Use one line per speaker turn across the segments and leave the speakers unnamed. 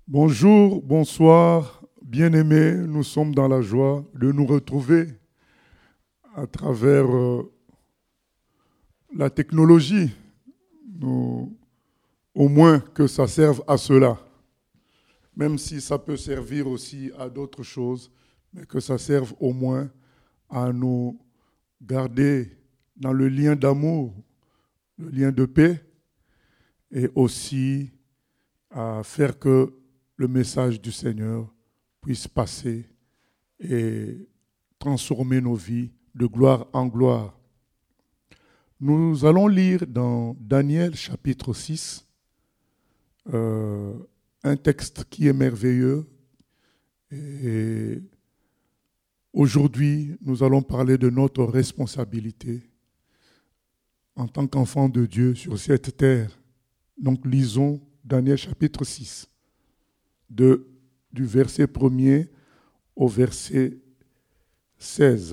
Bonjour, bonsoir, bien-aimés, nous sommes dans la joie de nous retrouver à travers la technologie, au moins que ça serve à cela, même si ça peut servir aussi à d'autres choses, mais que ça serve au moins à nous garder dans le lien d'amour, le lien de paix, et aussi à faire que le message du Seigneur puisse passer et transformer nos vies de gloire en gloire. Nous allons lire dans Daniel chapitre 6 un texte qui est merveilleux. Et aujourd'hui, nous allons parler de notre responsabilité en tant qu'enfants de Dieu sur cette terre. Donc lisons Daniel chapitre 6. Du verset 1er au verset 16.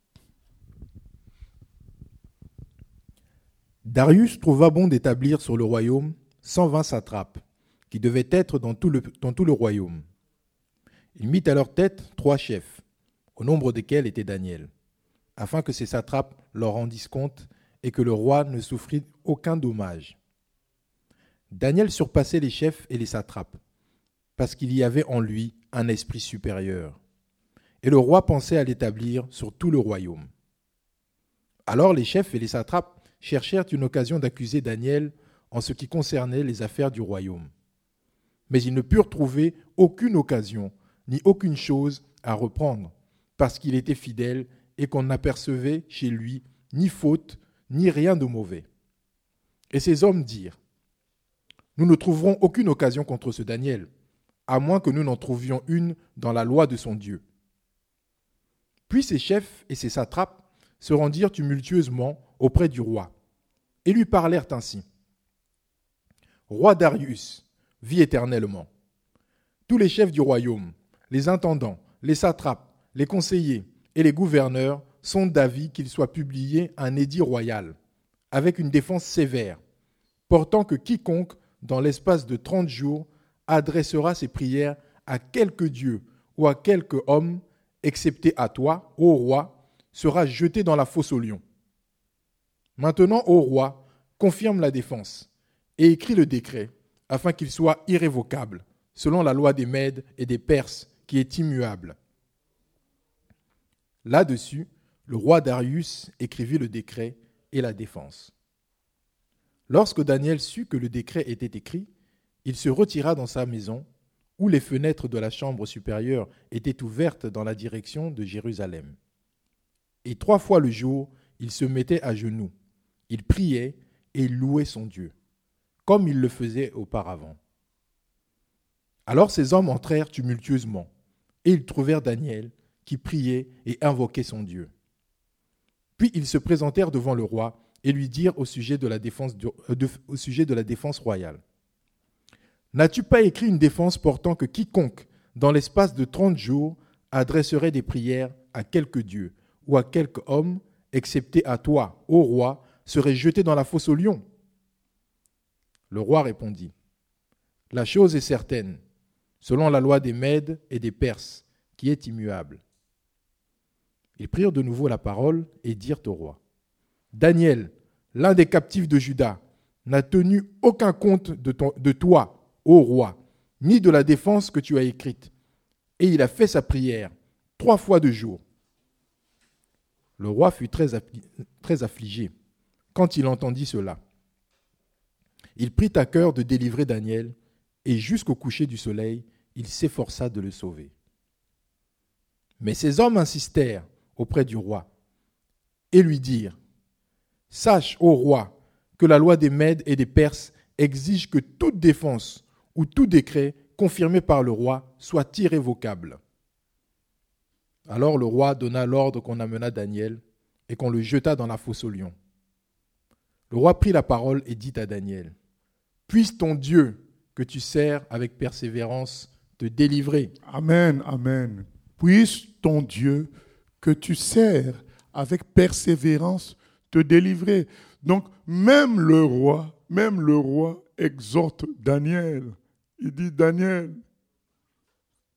Darius trouva bon d'établir sur le royaume 120 satrapes, qui devaient être dans tout le royaume. Il mit à leur tête 3 chefs, au nombre desquels était Daniel, afin que ces satrapes leur rendissent compte et que le roi ne souffrit aucun dommage. Daniel surpassait les chefs et les satrapes, parce qu'il y avait en lui un esprit supérieur. Et le roi pensait à l'établir sur tout le royaume. Alors les chefs et les satrapes cherchèrent une occasion d'accuser Daniel en ce qui concernait les affaires du royaume. Mais ils ne purent trouver aucune occasion, ni aucune chose à reprendre, parce qu'il était fidèle et qu'on n'apercevait chez lui ni faute, ni rien de mauvais. Et ces hommes dirent : nous ne trouverons aucune occasion contre ce Daniel, à moins que nous n'en trouvions une dans la loi de son Dieu. Puis ces chefs et ces satrapes se rendirent tumultueusement auprès du roi, et lui parlèrent ainsi : Roi Darius, vis éternellement. Tous les chefs du royaume, les intendants, les satrapes, les conseillers et les gouverneurs sont d'avis qu'il soit publié un édit royal, avec une défense sévère, portant que quiconque, dans l'espace de 30 jours, adressera ses prières à quelque dieu ou à quelque homme, excepté à toi, ô roi, sera jeté dans la fosse aux lions. Maintenant, ô roi, confirme la défense et écris le décret, afin qu'il soit irrévocable, selon la loi des Mèdes et des Perses, qui est immuable. Là-dessus, le roi Darius écrivit le décret et la défense. Lorsque Daniel sut que le décret était écrit, il se retira dans sa maison, où les fenêtres de la chambre supérieure étaient ouvertes dans la direction de Jérusalem. Et 3 fois le jour, il se mettait à genoux, il priait et il louait son Dieu, comme il le faisait auparavant. Alors ces hommes entrèrent tumultueusement, et ils trouvèrent Daniel, qui priait et invoquait son Dieu. Puis ils se présentèrent devant le roi et lui dirent au sujet de la défense royale : N'as-tu pas écrit une défense portant que quiconque, dans l'espace de 30 jours, adresserait des prières à quelque dieu ou à quelque homme, excepté à toi, ô roi, serait jeté dans la fosse aux lions ? Le roi répondit : La chose est certaine, selon la loi des Mèdes et des Perses, qui est immuable. Ils prirent de nouveau la parole et dirent au roi : Daniel, l'un des captifs de Juda, n'a tenu aucun compte de toi, ô roi, ni de la défense que tu as écrite, et il a fait sa prière 3 fois de jour. Le roi fut très affligé quand il entendit cela. Il prit à cœur de délivrer Daniel, et jusqu'au coucher du soleil, il s'efforça de le sauver. Mais ces hommes insistèrent auprès du roi et lui dirent : Sache, ô roi, que la loi des Mèdes et des Perses exige que toute défense ou tout décret confirmé par le roi soit irrévocable. Alors le roi donna l'ordre qu'on amena Daniel et qu'on le jeta dans la fosse aux lions. Le roi prit la parole et dit à Daniel : Puisse ton Dieu, que tu sers avec persévérance, te délivrer.
Amen, amen. Puisse ton Dieu que tu sers avec persévérance te délivrer. Donc, même le roi exhorte Daniel. Il dit : Daniel,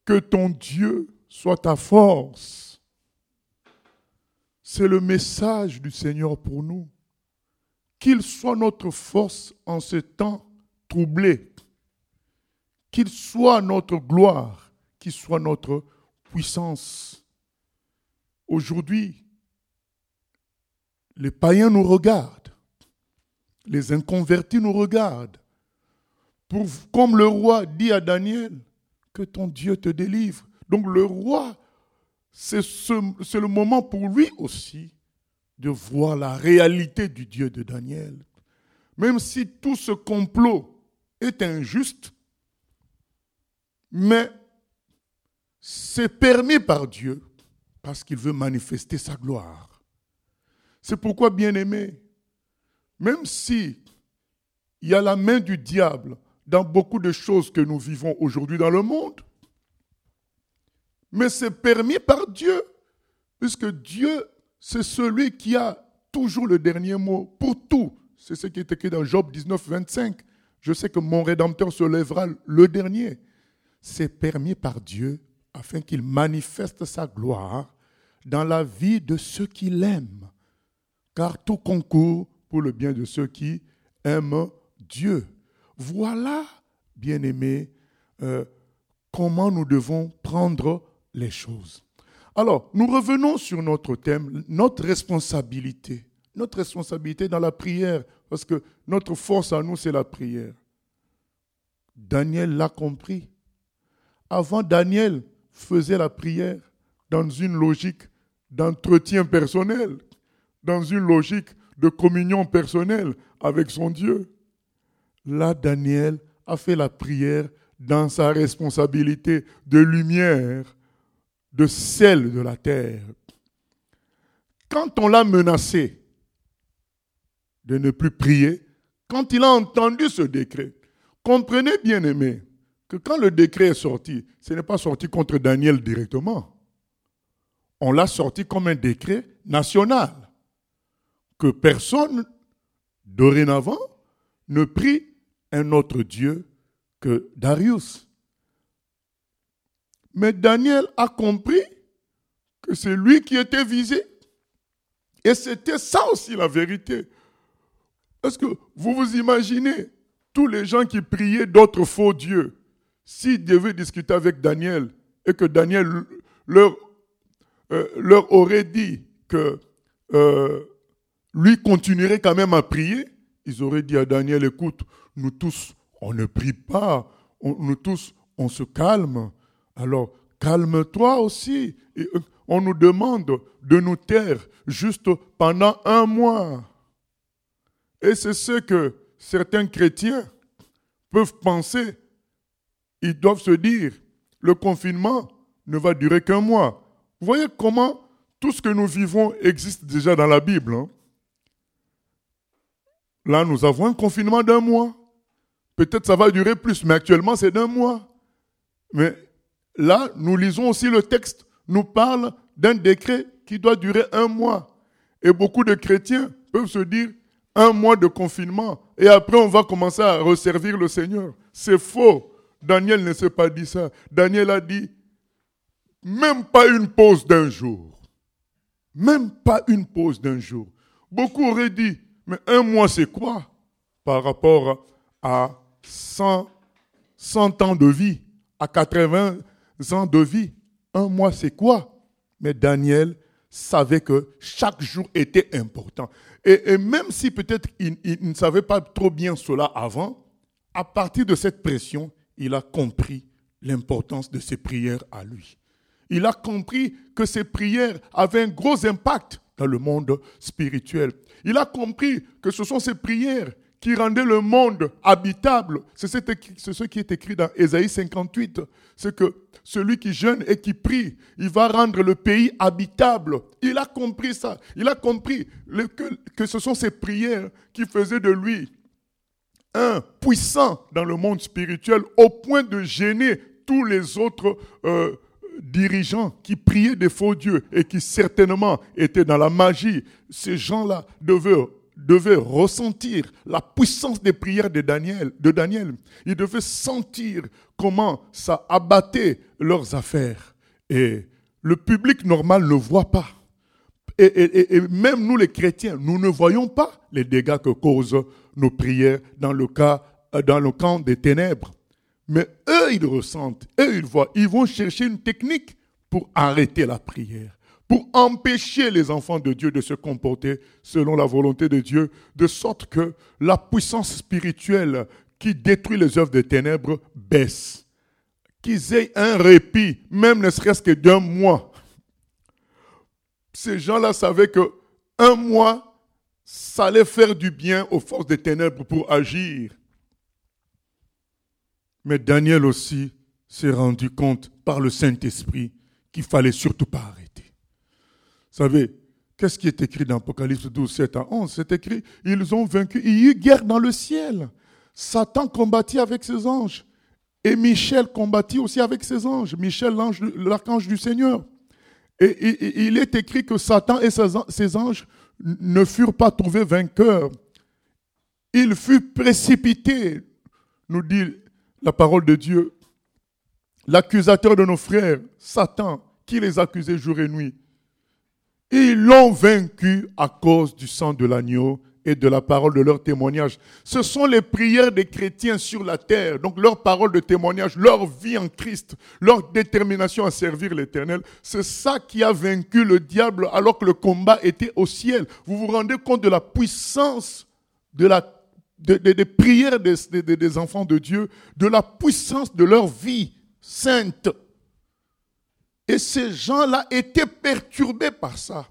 que ton Dieu soit ta force. C'est le message du Seigneur pour nous. Qu'il soit notre force en ce temps troublé. Qu'il soit notre gloire, qu'il soit notre puissance. Aujourd'hui, les païens nous regardent. Les inconvertis nous regardent. Comme le roi dit à Daniel, que ton Dieu te délivre. Donc le roi, c'est le moment pour lui aussi de voir la réalité du Dieu de Daniel. Même si tout ce complot est injuste, mais c'est permis par Dieu parce qu'il veut manifester sa gloire. C'est pourquoi, bien-aimés, même si il y a la main du diable dans beaucoup de choses que nous vivons aujourd'hui dans le monde, mais c'est permis par Dieu, puisque Dieu, c'est celui qui a toujours le dernier mot pour tout. C'est ce qui est écrit dans Job 19, 25. Je sais que mon Rédempteur se lèvera le dernier. C'est permis par Dieu afin qu'il manifeste sa gloire dans la vie de ceux qui l'aiment. Car tout concourt pour le bien de ceux qui aiment Dieu. Voilà, bien-aimés, comment nous devons prendre les choses. Alors, nous revenons sur notre thème, notre responsabilité. Notre responsabilité dans la prière, parce que notre force à nous, c'est la prière. Daniel l'a compris. Avant, Daniel faisait la prière dans une logique d'entretien personnel, dans une logique de communion personnelle avec son Dieu. Là, Daniel a fait la prière dans sa responsabilité de lumière, de sel de la terre. Quand on l'a menacé de ne plus prier, quand il a entendu ce décret, comprenez, bien-aimés, que quand le décret est sorti, ce n'est pas sorti contre Daniel directement. On l'a sorti comme un décret national, que personne, dorénavant, ne prie un autre Dieu que Darius. Mais Daniel a compris que c'est lui qui était visé. Et c'était ça aussi la vérité. Est-ce que vous vous imaginez tous les gens qui priaient d'autres faux dieux, s'ils devaient discuter avec Daniel et que Daniel leur aurait dit que lui continuerait quand même à prier, ils auraient dit à Daniel, écoute, nous tous, on ne prie pas, nous tous, on se calme. Alors, calme-toi aussi. Et on nous demande de nous taire juste pendant 1 mois. Et c'est ce que certains chrétiens peuvent penser. Ils doivent se dire, le confinement ne va durer qu'1 mois. Vous voyez comment tout ce que nous vivons existe déjà dans la Bible. Hein? Là, nous avons un confinement d'1 mois. Peut-être ça va durer plus, mais actuellement, c'est d'1 mois. Mais là, nous lisons aussi le texte, nous parle d'un décret qui doit durer 1 mois. Et beaucoup de chrétiens peuvent se dire 1 mois de confinement et après on va commencer à resservir le Seigneur. C'est faux. Daniel ne s'est pas dit ça. Daniel a dit même pas une pause d'1 jour. Même pas une pause d'1 jour. Beaucoup auraient dit, mais 1 mois c'est quoi par rapport à 100 ans de vie, à 80 ans de vie. 1 mois, c'est quoi? Mais Daniel savait que chaque jour était important. Et même si peut-être il ne savait pas trop bien cela avant, à partir de cette pression, il a compris l'importance de ses prières à lui. Il a compris que ses prières avaient un gros impact dans le monde spirituel. Il a compris que ce sont ces prières qui rendait le monde habitable. C'est ce qui est écrit dans Ésaïe 58. C'est que celui qui jeûne et qui prie, il va rendre le pays habitable. Il a compris ça. Il a compris que ce sont ces prières qui faisaient de lui un puissant dans le monde spirituel au point de gêner tous les autres dirigeants qui priaient des faux dieux et qui certainement étaient dans la magie. Ces gens-là devaient devaient ressentir la puissance des prières de Daniel. Ils devaient sentir comment ça abattait leurs affaires. Et le public normal ne voit pas. Et même nous les chrétiens, nous ne voyons pas les dégâts que causent nos prières dans le camp des ténèbres. Mais eux, ils ressentent, eux, ils voient. Ils vont chercher une technique pour arrêter la prière, pour empêcher les enfants de Dieu de se comporter selon la volonté de Dieu, de sorte que la puissance spirituelle qui détruit les œuvres des ténèbres baisse. Qu'ils aient un répit, même ne serait-ce que d'un mois. Ces gens-là savaient qu'un mois, ça allait faire du bien aux forces des ténèbres pour agir. Mais Daniel aussi s'est rendu compte par le Saint-Esprit qu'il ne fallait surtout pas arrêter. Vous savez, qu'est-ce qui est écrit dans Apocalypse 12, 7 à 11 ? C'est écrit, ils ont vaincu, il y eut guerre dans le ciel. Satan combattit avec ses anges. Et Michel combattit aussi avec ses anges. Michel, l'archange du Seigneur. Et il est écrit que Satan et ses anges ne furent pas trouvés vainqueurs. Il fut précipité, nous dit la parole de Dieu. L'accusateur de nos frères, Satan, qui les accusait jour et nuit. Ils l'ont vaincu à cause du sang de l'agneau et de la parole de leur témoignage. Ce sont les prières des chrétiens sur la terre, donc leur parole de témoignage, leur vie en Christ, leur détermination à servir l'Éternel. C'est ça qui a vaincu le diable alors que le combat était au ciel. Vous vous rendez compte de la puissance des prières des enfants de Dieu, de la puissance de leur vie sainte. Et ces gens-là étaient perturbés par ça.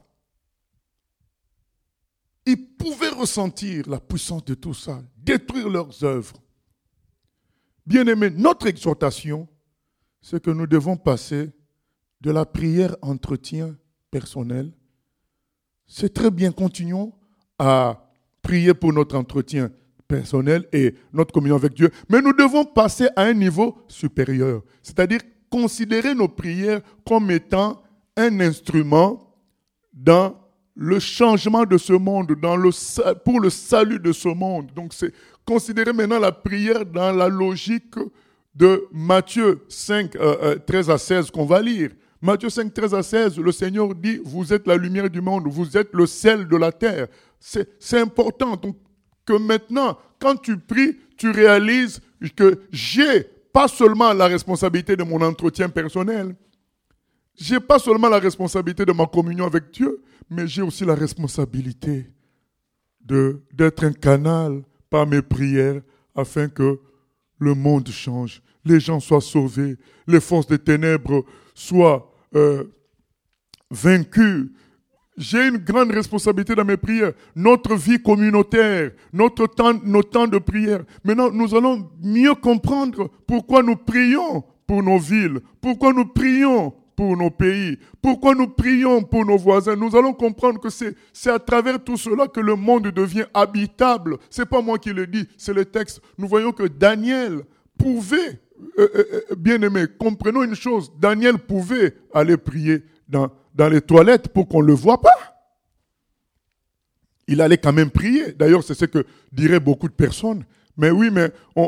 Ils pouvaient ressentir la puissance de tout ça, détruire leurs œuvres. Bien-aimés, notre exhortation, c'est que nous devons passer de la prière entretien personnel. C'est très bien, continuons à prier pour notre entretien personnel et notre communion avec Dieu, mais nous devons passer à un niveau supérieur, c'est-à-dire considérer nos prières comme étant un instrument dans le changement de ce monde, pour le salut de ce monde. Donc c'est considérer maintenant la prière dans la logique de Matthieu 5, 13 à 16 qu'on va lire. Matthieu 5, 13 à 16, le Seigneur dit, vous êtes la lumière du monde, vous êtes le sel de la terre. C'est important donc, que maintenant, quand tu pries, tu réalises que j'ai pas seulement la responsabilité de mon entretien personnel, j'ai pas seulement la responsabilité de ma communion avec Dieu, mais j'ai aussi la responsabilité d'être un canal par mes prières afin que le monde change, les gens soient sauvés, les forces des ténèbres soient vaincues. J'ai une grande responsabilité dans mes prières. Notre vie communautaire, nos temps de prière. Maintenant, nous allons mieux comprendre pourquoi nous prions pour nos villes, pourquoi nous prions pour nos pays, pourquoi nous prions pour nos voisins. Nous allons comprendre que c'est à travers tout cela que le monde devient habitable. Ce n'est pas moi qui le dis, c'est le texte. Nous voyons que Daniel pouvait, bien-aimé, comprenons une chose, Daniel pouvait aller prier dans les toilettes pour qu'on ne le voie pas. Il allait quand même prier. D'ailleurs, c'est ce que diraient beaucoup de personnes. Mais oui, mais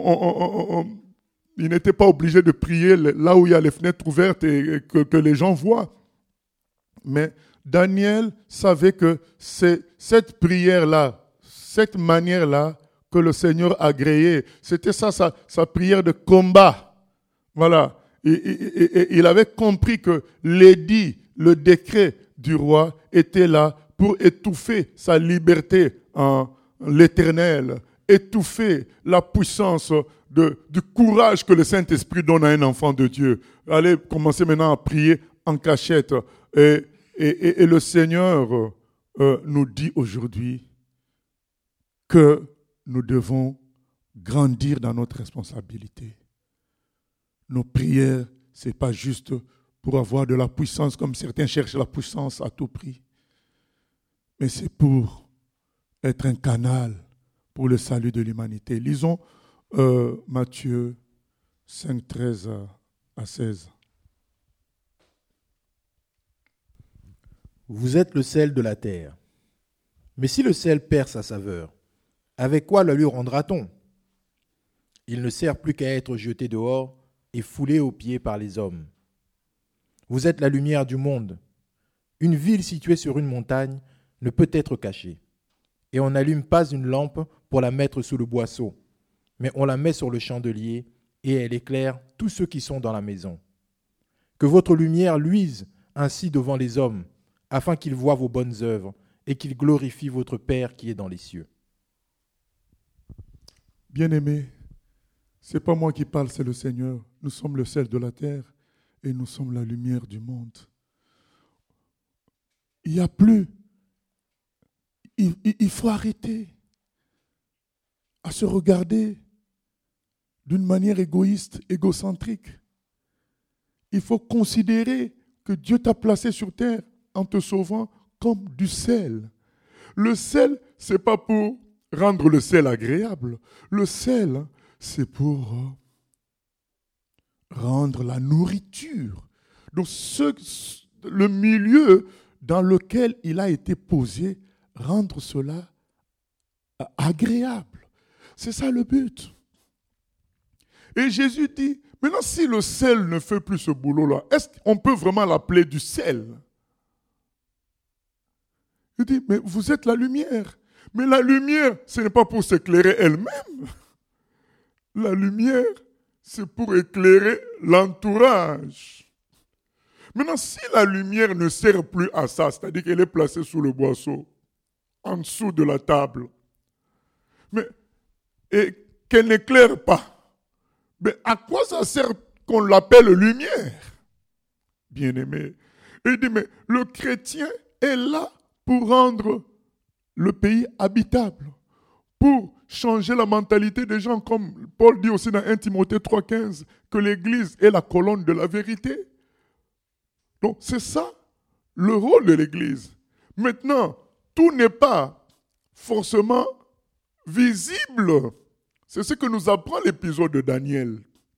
il n'était pas obligé de prier là où il y a les fenêtres ouvertes et que les gens voient. Mais Daniel savait que c'est cette prière-là, cette manière-là que le Seigneur a agréée. C'était ça sa prière de combat. Voilà. Et il avait compris que l'édit, le décret du roi était là pour étouffer sa liberté en l'Éternel, étouffer la puissance du courage que le Saint-Esprit donne à un enfant de Dieu. Allez commencer maintenant à prier en cachette. Et le Seigneur nous dit aujourd'hui que nous devons grandir dans notre responsabilité. Nos prières, ce n'est pas juste pour avoir de la puissance, comme certains cherchent la puissance à tout prix. Mais c'est pour être un canal pour le salut de l'humanité. Lisons Matthieu 5, 13 à 16.
Vous êtes le sel de la terre. Mais si le sel perd sa saveur, avec quoi le lui rendra-t-on? Il ne sert plus qu'à être jeté dehors et foulé aux pieds par les hommes. Vous êtes la lumière du monde. Une ville située sur une montagne ne peut être cachée. Et on n'allume pas une lampe pour la mettre sous le boisseau, mais on la met sur le chandelier et elle éclaire tous ceux qui sont dans la maison. Que votre lumière luise ainsi devant les hommes, afin qu'ils voient vos bonnes œuvres et qu'ils glorifient votre Père qui est dans les cieux.
Bien-aimés, ce n'est pas moi qui parle, c'est le Seigneur. Nous sommes le sel de la terre et nous sommes la lumière du monde. Il n'y a plus. Il faut arrêter à se regarder d'une manière égoïste, égocentrique. Il faut considérer que Dieu t'a placé sur terre en te sauvant comme du sel. Le sel, ce n'est pas pour rendre le sel agréable. Le sel, c'est pour rendre la nourriture. Donc, le milieu dans lequel il a été posé, rendre cela agréable. C'est ça le but. Et Jésus dit, maintenant si le sel ne fait plus ce boulot-là, est-ce qu'on peut vraiment l'appeler du sel? Il dit, mais vous êtes la lumière. Mais la lumière, ce n'est pas pour s'éclairer elle-même. La lumière, c'est pour éclairer l'entourage. Maintenant, si la lumière ne sert plus à ça, c'est-à-dire qu'elle est placée sous le boisseau, en dessous de la table, et qu'elle n'éclaire pas, mais à quoi ça sert qu'on l'appelle lumière? Bien-aimé. Il dit, mais le chrétien est là pour rendre le pays habitable, pour changer la mentalité des gens, comme Paul dit aussi dans 1 Timothée 3,15, que l'Église est la colonne de la vérité. Donc c'est ça le rôle de l'Église. Maintenant, tout n'est pas forcément visible. C'est ce que nous apprend l'épisode de Daniel.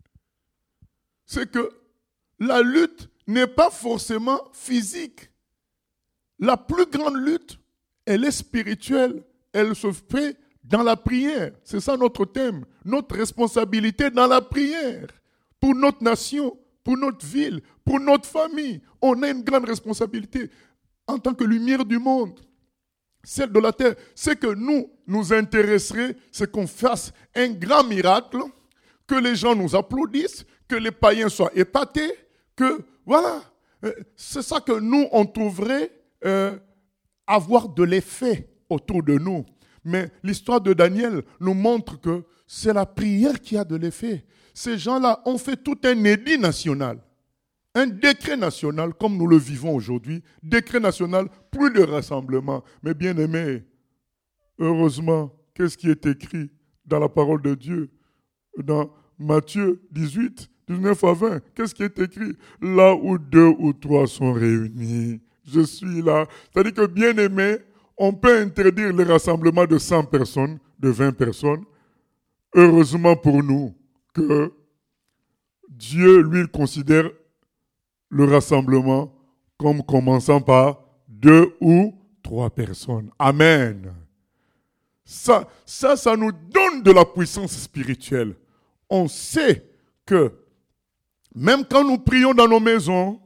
C'est que la lutte n'est pas forcément physique. La plus grande lutte, elle est spirituelle. Elle se fait dans la prière. C'est ça notre thème. Notre responsabilité dans la prière. Pour notre nation, pour notre ville, pour notre famille. On a une grande responsabilité en tant que lumière du monde. Celle de la terre, c'est que nous intéresserait, c'est qu'on fasse un grand miracle, que les gens nous applaudissent, que les païens soient épatés, que, voilà, c'est ça que nous, on trouverait avoir de l'effet autour de nous. Mais l'histoire de Daniel nous montre que c'est la prière qui a de l'effet. Ces gens-là ont fait tout un édit national. Un décret national, comme nous le vivons aujourd'hui, décret national, plus de rassemblement. Mais bien aimé, heureusement, qu'est-ce qui est écrit dans la parole de Dieu? Dans Matthieu 18, 19 à 20, qu'est-ce qui est écrit? Là où 2 ou 3 sont réunis, je suis là. C'est-à-dire que bien aimé, on peut interdire le rassemblement de 100 personnes, de 20 personnes. Heureusement pour nous que Dieu, lui, considère le rassemblement comme commençant par 2 ou 3 personnes. Amen. Ça nous donne de la puissance spirituelle. On sait que même quand nous prions dans nos maisons,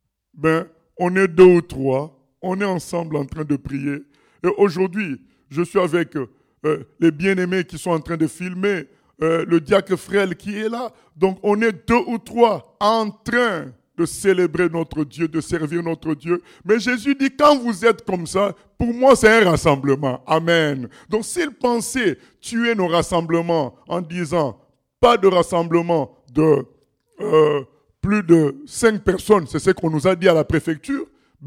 on est 2 ou 3, on est ensemble en train de prier. Et aujourd'hui, je suis avec les bien-aimés qui sont en train de filmer, le diacre Frêle qui est là. Donc on est 2 ou 3 en train de célébrer notre Dieu, de servir notre Dieu. Mais Jésus dit, quand vous êtes comme ça, pour moi, c'est un rassemblement. Amen. Donc, s'il pensait tuer nos rassemblements en disant, pas de rassemblement de plus de 5 personnes, c'est ce qu'on nous a dit à la préfecture,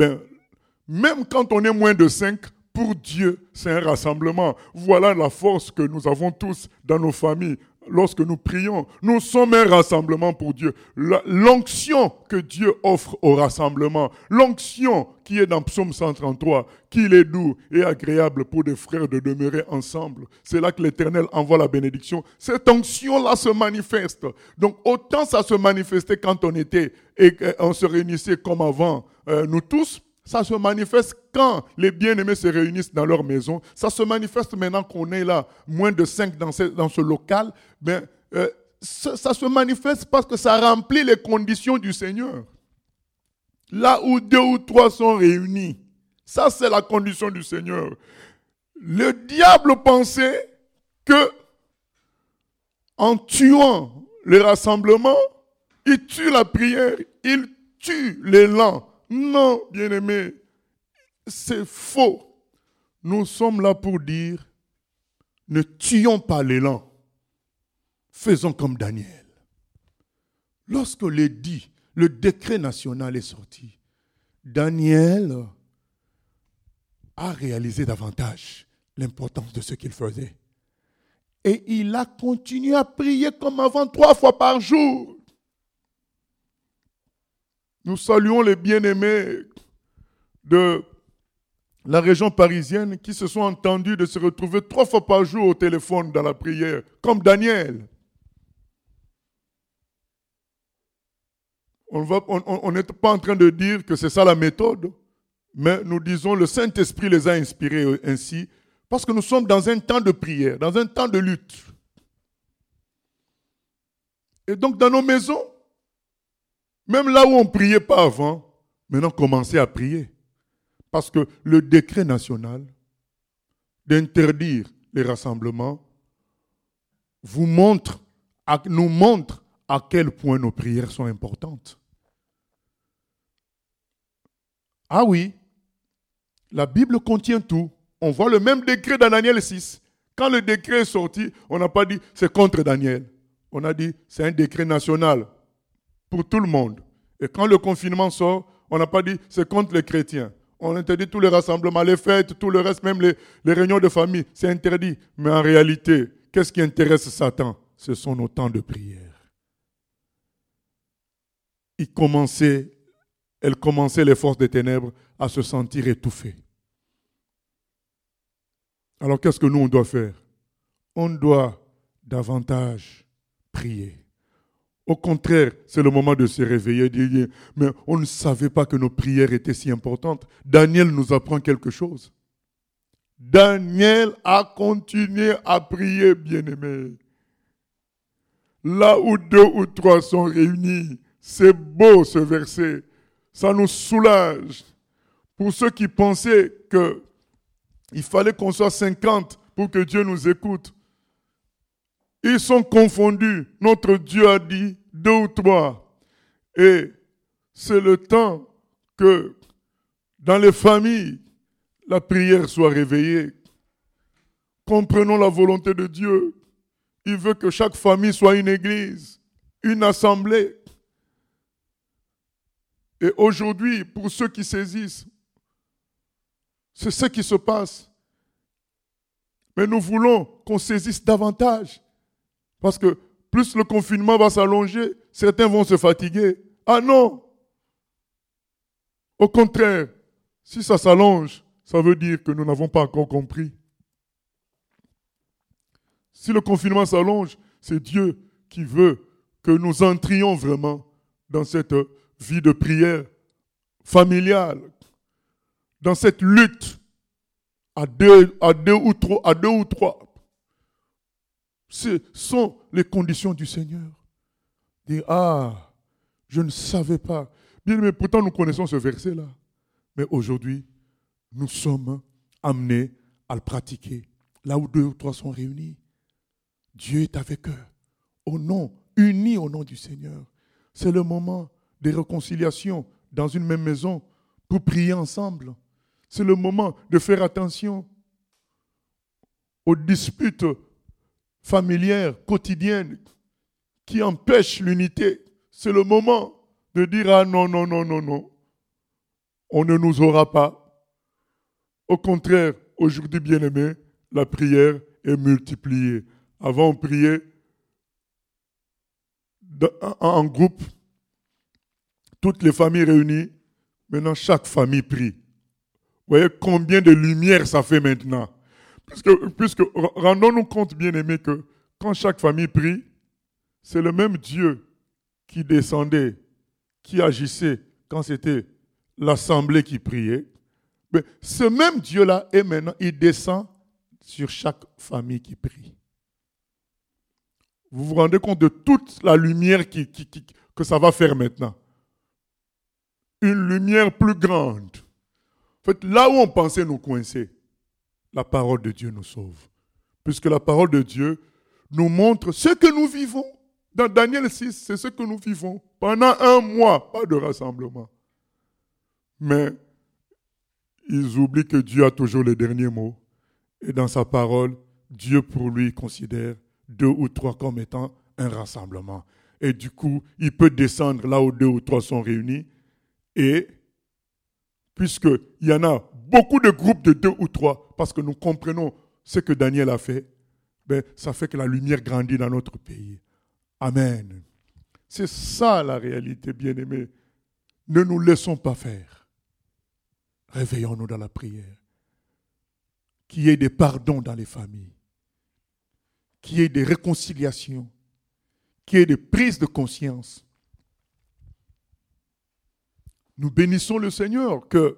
même quand on est moins de 5, pour Dieu, c'est un rassemblement. Voilà la force que nous avons tous dans nos familles. Lorsque nous prions, nous sommes un rassemblement pour Dieu. L'onction que Dieu offre au rassemblement, l'onction qui est dans Psaume 133, qu'il est doux et agréable pour des frères de demeurer ensemble. C'est là que l'Éternel envoie la bénédiction. Cette onction-là se manifeste. Donc autant ça se manifestait quand on se réunissait comme avant, nous tous, Ça se manifeste quand les bien-aimés se réunissent dans leur maison. Ça se manifeste maintenant qu'on est là, moins de 5 dans ce local. Ben, ça se manifeste parce que ça remplit les conditions du Seigneur. Là où 2 ou 3 sont réunis, ça c'est la condition du Seigneur. Le diable pensait que en tuant les rassemblements, il tue la prière, il tue l'élan. Non, bien-aimés, c'est faux. Nous sommes là pour dire, ne tuons pas l'élan. Faisons comme Daniel. Lorsque l'édit, le décret national est sorti, Daniel a réalisé davantage l'importance de ce qu'il faisait. Et il a continué à prier comme avant 3 fois par jour. Nous saluons les bien-aimés de la région parisienne qui se sont entendus de se retrouver 3 fois par jour au téléphone dans la prière, comme Daniel. On n'est pas en train de dire que c'est ça la méthode, mais nous disons le Saint-Esprit les a inspirés ainsi, parce que nous sommes dans un temps de prière, dans un temps de lutte. Et donc dans nos maisons, même là où on ne priait pas avant, maintenant commencez à prier. Parce que le décret national d'interdire les rassemblements nous montre à quel point nos prières sont importantes. Ah oui, la Bible contient tout. On voit le même décret dans Daniel 6. Quand le décret est sorti, on n'a pas dit c'est contre Daniel. On a dit c'est un décret national pour tout le monde. Et quand le confinement sort, on n'a pas dit c'est contre les chrétiens. On interdit tous les rassemblements, les fêtes, tout le reste, même les réunions de famille. C'est interdit. Mais en réalité, qu'est-ce qui intéresse Satan? Ce sont nos temps de prière. Elles commençaient, les forces des ténèbres, à se sentir étouffées. Alors qu'est-ce que nous, on doit faire? On doit davantage prier. Au contraire, c'est le moment de se réveiller et de dire, mais on ne savait pas que nos prières étaient si importantes. Daniel nous apprend quelque chose. Daniel a continué à prier, bien-aimé. Là où 2 ou 3 sont réunis, c'est beau ce verset. Ça nous soulage. Pour ceux qui pensaient qu'il fallait qu'on soit 50 pour que Dieu nous écoute, ils sont confondus. Notre Dieu a dit 2 ou 3. Et c'est le temps que dans les familles, la prière soit réveillée. Comprenons la volonté de Dieu. Il veut que chaque famille soit une église, une assemblée. Et aujourd'hui, pour ceux qui saisissent, c'est ce qui se passe. Mais nous voulons qu'on saisisse davantage. Parce que plus le confinement va s'allonger, certains vont se fatiguer. Ah non! Au contraire, si ça s'allonge, ça veut dire que nous n'avons pas encore compris. Si le confinement s'allonge, c'est Dieu qui veut que nous entrions vraiment dans cette vie de prière familiale, dans cette lutte à deux ou trois. Ce sont les conditions du Seigneur. Dire, je ne savais pas. Bien, mais pourtant nous connaissons ce verset-là. Mais aujourd'hui, nous sommes amenés à le pratiquer. Là où 2 ou 3 sont réunis, Dieu est avec eux. Unis au nom du Seigneur. C'est le moment des réconciliations dans une même maison pour prier ensemble. C'est le moment de faire attention aux disputes familières, quotidiennes, qui empêchent l'unité. C'est le moment de dire, non, on ne nous aura pas. Au contraire, aujourd'hui, bien-aimés, la prière est multipliée. Avant, on priait en groupe, toutes les familles réunies. Maintenant, chaque famille prie. Vous voyez combien de lumière ça fait maintenant. Puisque rendons-nous compte, bien-aimés, que quand chaque famille prie, c'est le même Dieu qui descendait, qui agissait quand c'était l'assemblée qui priait. Mais ce même Dieu-là, et maintenant, il descend sur chaque famille qui prie. Vous vous rendez compte de toute la lumière que ça va faire maintenant? Une lumière plus grande. En fait, là où on pensait nous coincer, la parole de Dieu nous sauve. Puisque la parole de Dieu nous montre ce que nous vivons. Dans Daniel 6, c'est ce que nous vivons. Pendant 1 mois, pas de rassemblement. Mais ils oublient que Dieu a toujours le dernier mot. Et dans sa parole, Dieu pour lui considère 2 ou 3 comme étant un rassemblement. Et du coup, il peut descendre là où 2 ou 3 sont réunis. Et puisqu'il y en a beaucoup de groupes de 2 ou 3, parce que nous comprenons ce que Daniel a fait, ben, ça fait que la lumière grandit dans notre pays. Amen. C'est ça la réalité, bien-aimés. Ne nous laissons pas faire. Réveillons-nous dans la prière. Qu'il y ait des pardons dans les familles. Qu'il y ait des réconciliations. Qu'il y ait des prises de conscience. Nous bénissons le Seigneur que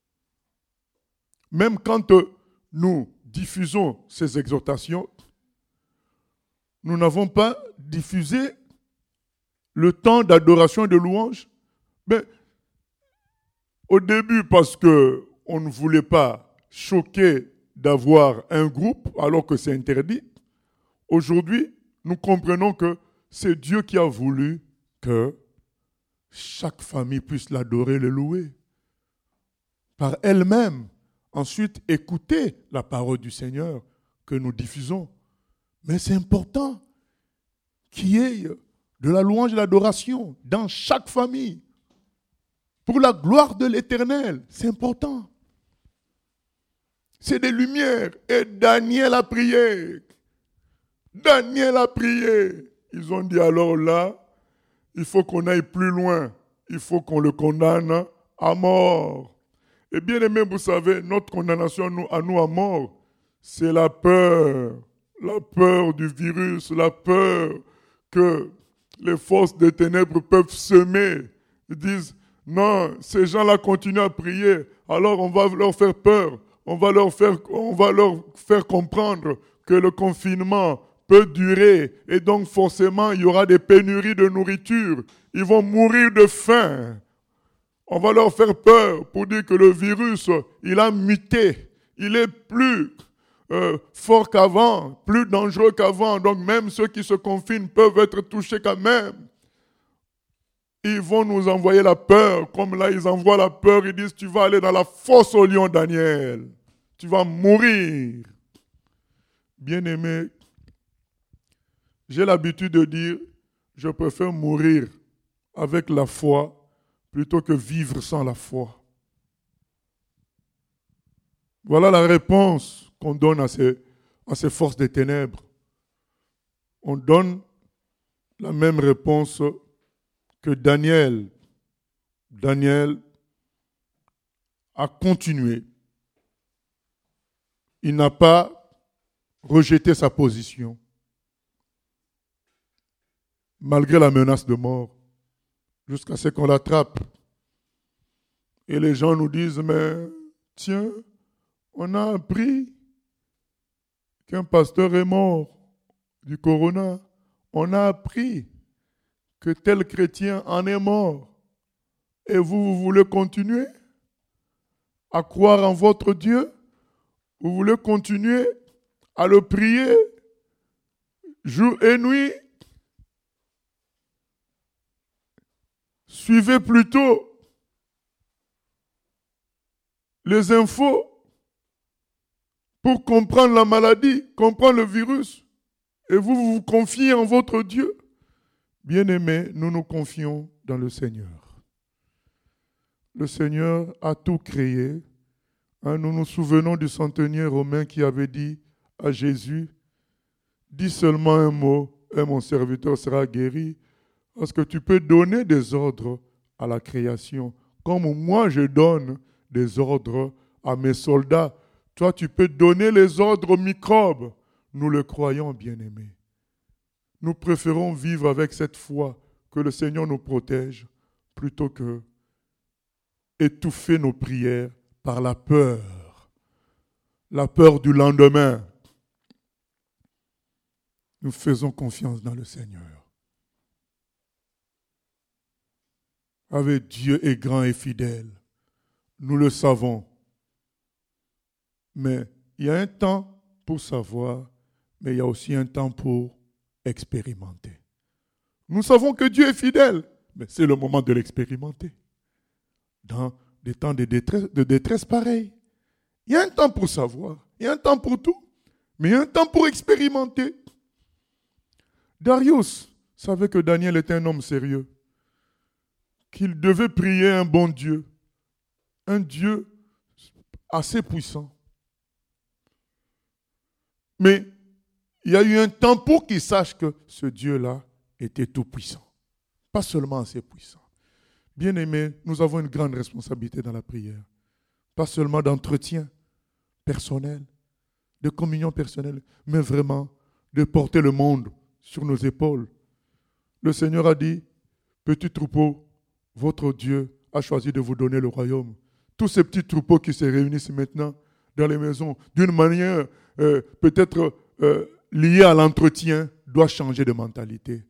même quand nous diffusons ces exhortations, nous n'avons pas diffusé le temps d'adoration et de louange. Mais au début, parce qu'on ne voulait pas choquer d'avoir un groupe alors que c'est interdit, aujourd'hui, nous comprenons que c'est Dieu qui a voulu que chaque famille puisse l'adorer et le louer par elle-même. Ensuite, écouter la parole du Seigneur que nous diffusons. Mais c'est important qu'il y ait de la louange et de l'adoration dans chaque famille. Pour la gloire de l'Éternel, c'est important. C'est des lumières. Et Daniel a prié. Daniel a prié. Ils ont dit alors là, il faut qu'on aille plus loin. Il faut qu'on le condamne à mort. Et bien aimé, vous savez, notre condamnation à nous à mort, c'est la peur. La peur du virus, la peur que les forces des ténèbres peuvent semer. Ils disent, non, ces gens-là continuent à prier, alors on va leur faire peur. On va leur faire comprendre que le confinement peut durer et donc forcément il y aura des pénuries de nourriture. Ils vont mourir de faim. On va leur faire peur pour dire que le virus, il a muté. Il est plus fort qu'avant, plus dangereux qu'avant. Donc même ceux qui se confinent peuvent être touchés quand même. Ils vont nous envoyer la peur. Comme là, ils envoient la peur. Ils disent, tu vas aller dans la fosse au lion, Daniel. Tu vas mourir. Bien-aimé, j'ai l'habitude de dire, je préfère mourir avec la foi plutôt que vivre sans la foi. Voilà la réponse qu'on donne à ces forces des ténèbres. On donne la même réponse que Daniel. Daniel a continué. Il n'a pas rejeté sa position, malgré la menace de mort, jusqu'à ce qu'on l'attrape. Et les gens nous disent, mais tiens, on a appris qu'un pasteur est mort du corona. On a appris que tel chrétien en est mort. Et vous voulez continuer à croire en votre Dieu? Vous voulez continuer à le prier jour et nuit? Suivez plutôt les infos pour comprendre la maladie, comprendre le virus. Et vous vous confiez en votre Dieu. Bien-aimés, nous nous confions dans le Seigneur. Le Seigneur a tout créé. Nous nous souvenons du centenier romain qui avait dit à Jésus, dis seulement un mot et mon serviteur sera guéri. Parce que tu peux donner des ordres à la création, comme moi je donne des ordres à mes soldats. Toi, tu peux donner les ordres aux microbes. Nous le croyons, bien-aimés. Nous préférons vivre avec cette foi que le Seigneur nous protège plutôt que étouffer nos prières par la peur du lendemain. Nous faisons confiance dans le Seigneur. Avec Dieu est grand et fidèle. Nous le savons. Mais il y a un temps pour savoir, mais il y a aussi un temps pour expérimenter. Nous savons que Dieu est fidèle, mais c'est le moment de l'expérimenter. Dans des temps de détresse pareils. Il y a un temps pour savoir, il y a un temps pour tout, mais il y a un temps pour expérimenter. Darius savait que Daniel était un homme sérieux, qu'il devait prier un bon Dieu, un Dieu assez puissant. Mais il y a eu un temps pour qu'il sache que ce Dieu-là était tout puissant, pas seulement assez puissant. Bien-aimés, nous avons une grande responsabilité dans la prière. Pas seulement d'entretien personnel, de communion personnelle, mais vraiment de porter le monde sur nos épaules. Le Seigneur a dit, petit troupeau, votre Dieu a choisi de vous donner le royaume. Tous ces petits troupeaux qui se réunissent maintenant dans les maisons, d'une manière peut-être liée à l'entretien, doivent changer de mentalité.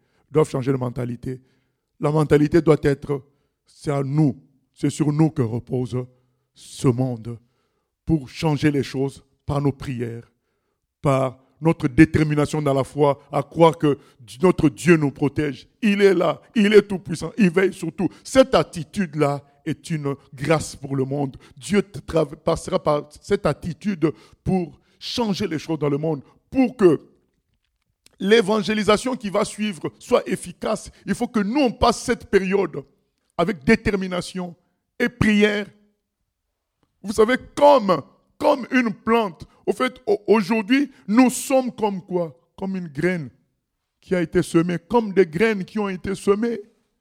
La mentalité doit être, c'est à nous, c'est sur nous que repose ce monde pour changer les choses par nos prières, par notre détermination dans la foi, à croire que notre Dieu nous protège. Il est là, il est tout puissant, il veille sur tout. Cette attitude-là est une grâce pour le monde. Dieu passera par cette attitude pour changer les choses dans le monde, pour que l'évangélisation qui va suivre soit efficace. Il faut que nous, on passe cette période avec détermination et prière. Vous savez, comme une plante. Au fait, aujourd'hui, nous sommes comme quoi? Comme une graine qui a été semée, comme des graines qui ont été semées.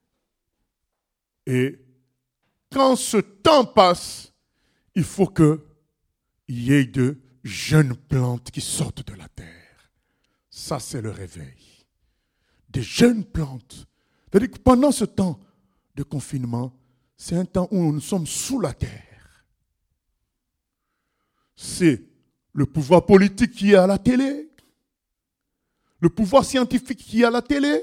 Et quand ce temps passe, il faut qu'il y ait de jeunes plantes qui sortent de la terre. Ça, c'est le réveil. Des jeunes plantes. C'est-à-dire que pendant ce temps de confinement, c'est un temps où nous sommes sous la terre. C'est le pouvoir politique qui est à la télé, le pouvoir scientifique qui est à la télé.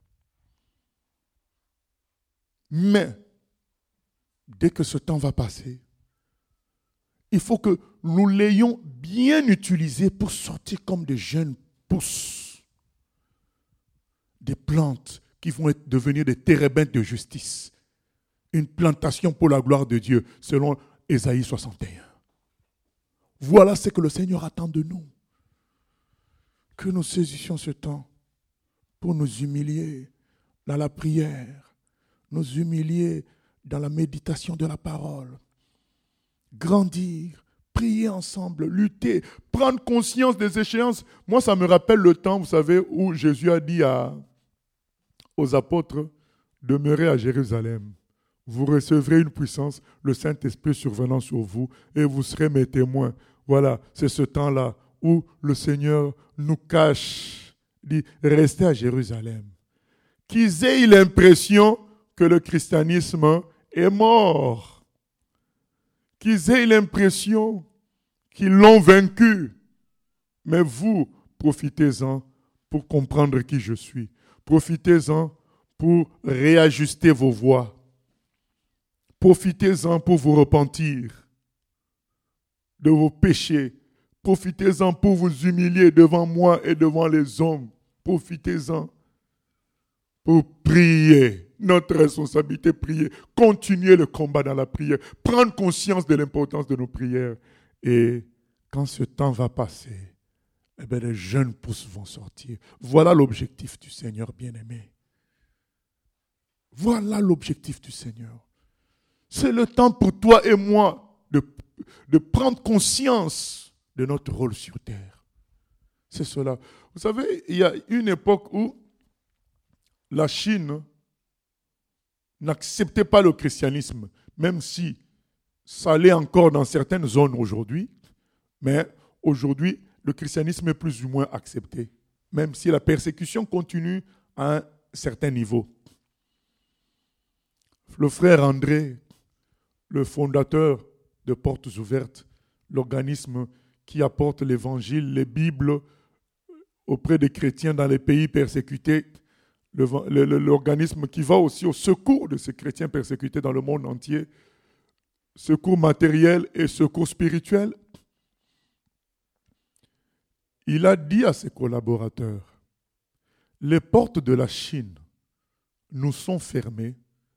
Mais, dès que ce temps va passer, il faut que nous l'ayons bien utilisé pour sortir comme des jeunes pousses, des plantes qui vont devenir des térébintes de justice, une plantation pour la gloire de Dieu, selon Ésaïe 61. Voilà ce que le Seigneur attend de nous. Que nous saisissions ce temps pour nous humilier dans la prière, nous humilier dans la méditation de la parole, grandir, prier ensemble, lutter, prendre conscience des échéances. Moi, ça me rappelle le temps, vous savez, où Jésus a dit aux apôtres, demeurez à Jérusalem. Vous recevrez une puissance, le Saint-Esprit survenant sur vous, et vous serez mes témoins. Voilà, c'est ce temps-là où le Seigneur nous cache, dit, restez à Jérusalem. Qu'ils aient l'impression que le christianisme est mort. Qu'ils aient l'impression qu'ils l'ont vaincu. Mais vous, profitez-en pour comprendre qui je suis. Profitez-en pour réajuster vos voies. Profitez-en pour vous repentir de vos péchés. Profitez-en pour vous humilier devant moi et devant les hommes. Profitez-en pour prier. Notre responsabilité, prier. Continuer le combat dans la prière. Prendre conscience de l'importance de nos prières. Et quand ce temps va passer, eh bien, les jeunes pousses vont sortir. Voilà l'objectif du Seigneur bien-aimé. Voilà l'objectif du Seigneur. C'est le temps pour toi et moi de prendre conscience de notre rôle sur terre. C'est cela. Vous savez, il y a une époque où la Chine n'acceptait pas le christianisme, même si ça l'est encore dans certaines zones aujourd'hui, mais aujourd'hui, le christianisme est plus ou moins accepté, même si la persécution continue à un certain niveau. Le frère André, le fondateur de Portes Ouvertes, l'organisme qui apporte l'évangile, les Bibles auprès des chrétiens dans les pays persécutés, l'organisme qui va aussi au secours de ces chrétiens persécutés dans le monde entier, secours matériel et secours spirituel. Il a dit à ses collaborateurs, les portes de la Chine nous sont fermées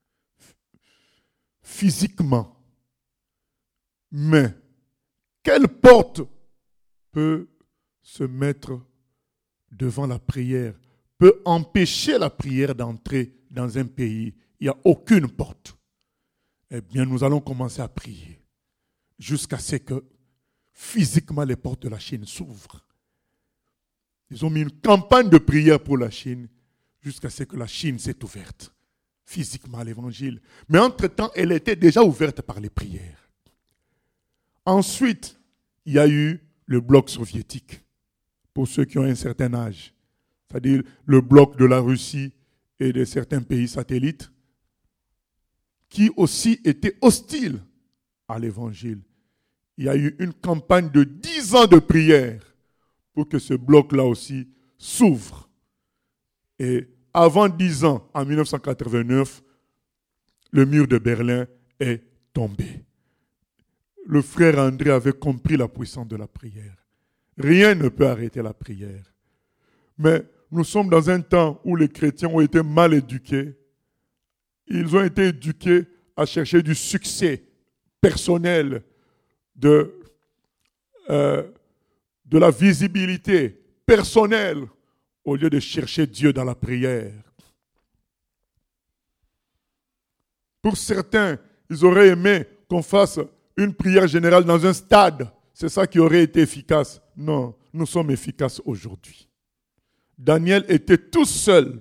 physiquement, mais quelle porte peut se mettre devant la prière, peut empêcher la prière d'entrer dans un pays? Il n'y a aucune porte. Eh bien, nous allons commencer à prier jusqu'à ce que physiquement les portes de la Chine s'ouvrent. Ils ont mis une campagne de prière pour la Chine jusqu'à ce que la Chine s'est ouverte physiquement à l'évangile. Mais entre-temps, elle était déjà ouverte par les prières. Ensuite, il y a eu le bloc soviétique, pour ceux qui ont un certain âge, c'est-à-dire le bloc de la Russie et de certains pays satellites, qui aussi étaient hostiles à l'évangile. Il y a eu une campagne de 10 ans de prière pour que ce bloc-là aussi s'ouvre. Et avant 10 ans, en 1989, le mur de Berlin est tombé. Le frère André avait compris la puissance de la prière. Rien ne peut arrêter la prière. Mais nous sommes dans un temps où les chrétiens ont été mal éduqués. Ils ont été éduqués à chercher du succès personnel, de la visibilité personnelle, au lieu de chercher Dieu dans la prière. Pour certains, ils auraient aimé qu'on fasse une prière générale dans un stade. C'est ça qui aurait été efficace. Non, nous sommes efficaces aujourd'hui. Daniel était tout seul.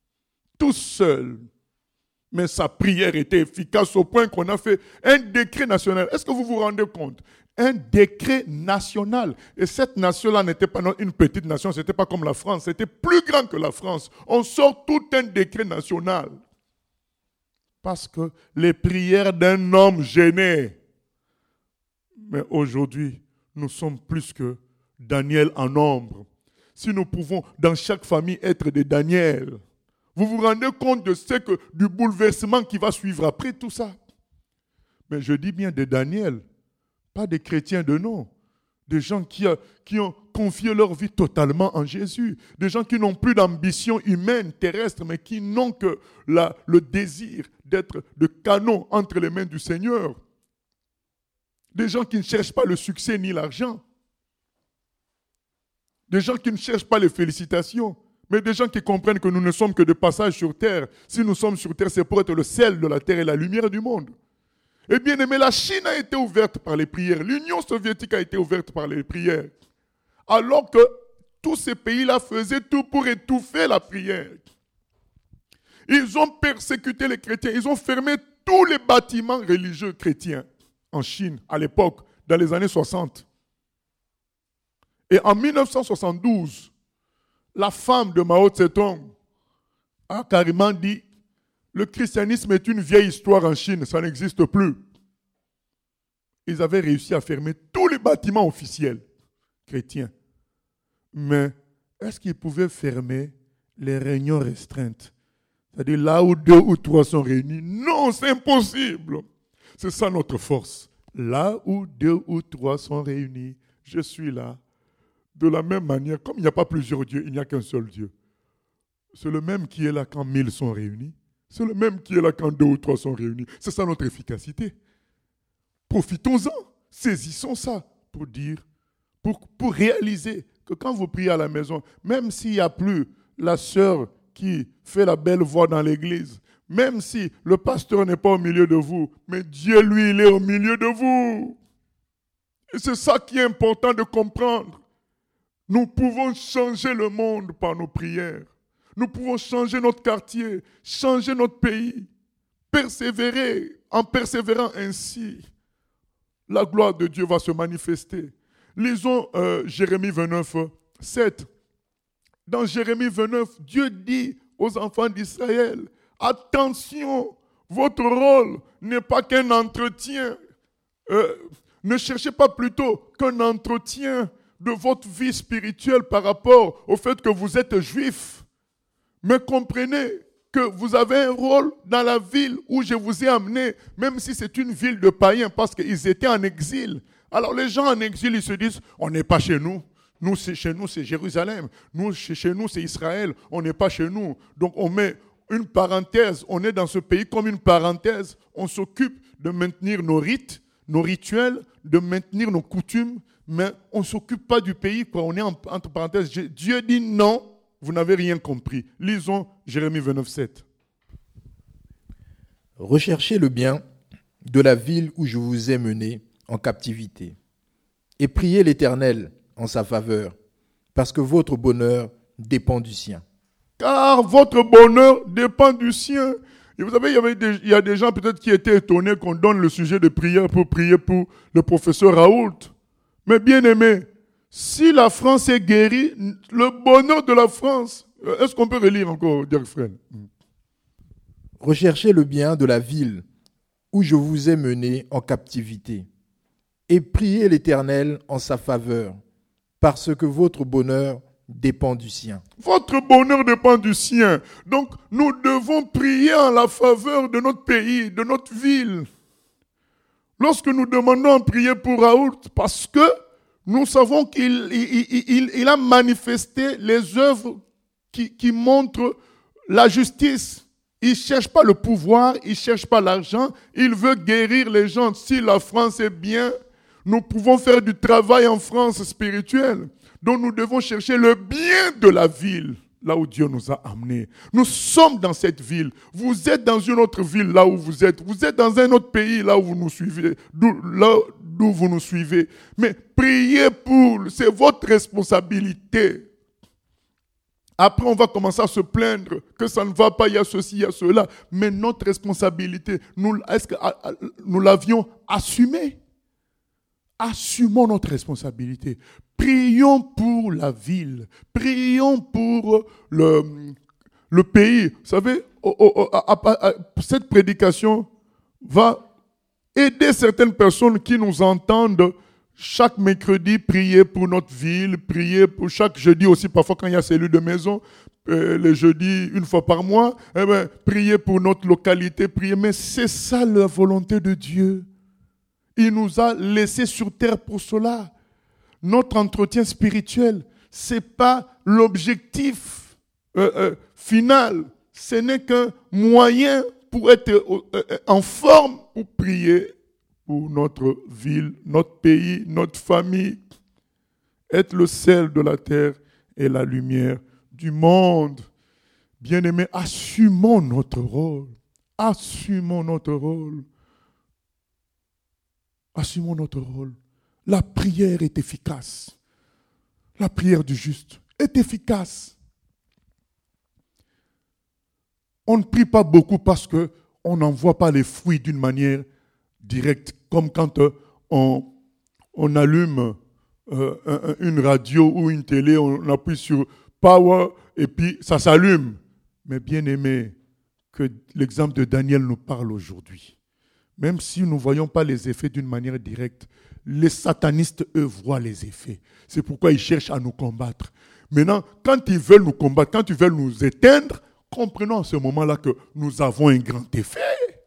Mais sa prière était efficace au point qu'on a fait un décret national. Est-ce que vous vous rendez compte? Un décret national. Et cette nation-là n'était pas une petite nation, ce n'était pas comme la France, c'était plus grand que la France. On sort tout un décret national. Parce que les prières d'un homme gêné. Mais aujourd'hui, nous sommes plus que Daniel en nombre. Si nous pouvons dans chaque famille être des Daniel, vous vous rendez compte du bouleversement qui va suivre après tout ça? Mais je dis bien des Daniel, pas des chrétiens de nom. Des gens qui ont confié leur vie totalement en Jésus. Des gens qui n'ont plus d'ambition humaine, terrestre, mais qui n'ont que le désir d'être de canon entre les mains du Seigneur. Des gens qui ne cherchent pas le succès ni l'argent. Des gens qui ne cherchent pas les félicitations. Mais des gens qui comprennent que nous ne sommes que de passage sur terre. Si nous sommes sur terre, c'est pour être le sel de la terre et la lumière du monde. Et bien aimé, la Chine a été ouverte par les prières. L'Union soviétique a été ouverte par les prières. Alors que tous ces pays-là faisaient tout pour étouffer la prière. Ils ont persécuté les chrétiens. Ils ont fermé tous les bâtiments religieux chrétiens en Chine à l'époque, dans les années 60. Et en 1972, la femme de Mao Tse-tung a carrément dit « Le christianisme est une vieille histoire en Chine, ça n'existe plus. » Ils avaient réussi à fermer tous les bâtiments officiels chrétiens. Mais est-ce qu'ils pouvaient fermer les réunions restreintes? C'est-à-dire là où 2 ou 3 sont réunis? Non, c'est impossible. C'est ça notre force. Là où 2 ou 3 sont réunis, je suis là. De la même manière, comme il n'y a pas plusieurs dieux, il n'y a qu'un seul Dieu. C'est le même qui est là quand 1000 sont réunis. C'est le même qui est là quand 2 ou 3 sont réunis. C'est ça notre efficacité. Profitons-en, saisissons ça pour dire, pour réaliser que quand vous priez à la maison, même s'il n'y a plus la sœur qui fait la belle voix dans l'église, même si le pasteur n'est pas au milieu de vous, mais Dieu, lui, il est au milieu de vous. Et c'est ça qui est important de comprendre. Nous pouvons changer le monde par nos prières. Nous pouvons changer notre quartier, changer notre pays, persévérer. En persévérant ainsi, la gloire de Dieu va se manifester. Lisons Jérémie 29, 7. Dans Jérémie 29, Dieu dit aux enfants d'Israël, attention, Votre rôle n'est pas qu'un entretien. Ne cherchez pas plutôt qu'un entretien de votre vie spirituelle par rapport au fait que vous êtes juif. Mais comprenez que vous avez un rôle dans la ville où je vous ai amené, même si c'est une ville de païens, parce qu'ils étaient en exil. Alors les gens en exil, ils se disent, on n'est pas chez nous. Chez nous, c'est Jérusalem. Chez nous, c'est Israël. On n'est pas chez nous. Donc on met une parenthèse. On est dans ce pays comme une parenthèse. On s'occupe de maintenir nos rites, nos rituels, de maintenir nos coutumes, mais on ne s'occupe pas du pays, quoi. On est entre parenthèses. Dieu dit non, vous n'avez rien compris. Lisons Jérémie 29:7.
Recherchez le bien de la ville où je vous ai mené en captivité et priez l'Éternel en sa faveur, parce que votre bonheur dépend du sien.
Car votre bonheur dépend du sien. Et vous savez, il y a des gens peut-être qui étaient étonnés qu'on donne le sujet de prière pour prier pour le professeur Raoult. Mais bien aimé, si la France est guérie, le bonheur de la France, est-ce qu'on peut relire encore, Dirk Frère?
Recherchez le bien de la ville où je vous ai mené en captivité et priez l'Éternel en sa faveur, parce que votre bonheur dépend du sien.
Votre bonheur dépend du sien. Donc, nous devons prier en la faveur de notre pays, de notre ville. Lorsque nous demandons à prier pour Raoult, parce que nous savons qu'il a manifesté les œuvres qui montrent la justice. Il ne cherche pas le pouvoir, il ne cherche pas l'argent, il veut guérir les gens. Si la France est bien, nous pouvons faire du travail en France spirituel. Donc nous devons chercher le bien de la ville, là où Dieu nous a amenés. Nous sommes dans cette ville. Vous êtes dans une autre ville, là où vous êtes. Vous êtes dans un autre pays, là où vous nous suivez, d'où vous nous suivez. Mais priez pour, c'est votre responsabilité. Après, on va commencer à se plaindre que ça ne va pas, il y a ceci, il y a cela. Mais notre responsabilité, est-ce que nous l'avions assumée? Assumons notre responsabilité. Prions pour la ville. Prions pour le pays. Vous savez, cette prédication va aider certaines personnes qui nous entendent chaque mercredi prier pour notre ville, prier pour chaque jeudi aussi, parfois quand il y a cellule de maison, le jeudi une fois par mois, prier pour notre localité, prier. Mais c'est ça la volonté de Dieu. Il nous a laissés sur terre pour cela. Notre entretien spirituel, ce n'est pas l'objectif final. Ce n'est qu'un moyen pour être en forme pour prier pour notre ville, notre pays, notre famille. Être le sel de la terre et la lumière du monde. Bien-aimés, assumons notre rôle. Assumons notre rôle. Assumons notre rôle. La prière est efficace. La prière du juste est efficace. On ne prie pas beaucoup parce qu'on n'en voit pas les fruits d'une manière directe, comme quand on allume une radio ou une télé, on appuie sur Power et puis ça s'allume. Mais bien aimé, que l'exemple de Daniel nous parle aujourd'hui. Même si nous ne voyons pas les effets d'une manière directe, les satanistes, eux, voient les effets. C'est pourquoi ils cherchent à nous combattre. Maintenant, quand ils veulent nous combattre, quand ils veulent nous éteindre, comprenons à ce moment-là que nous avons un grand effet.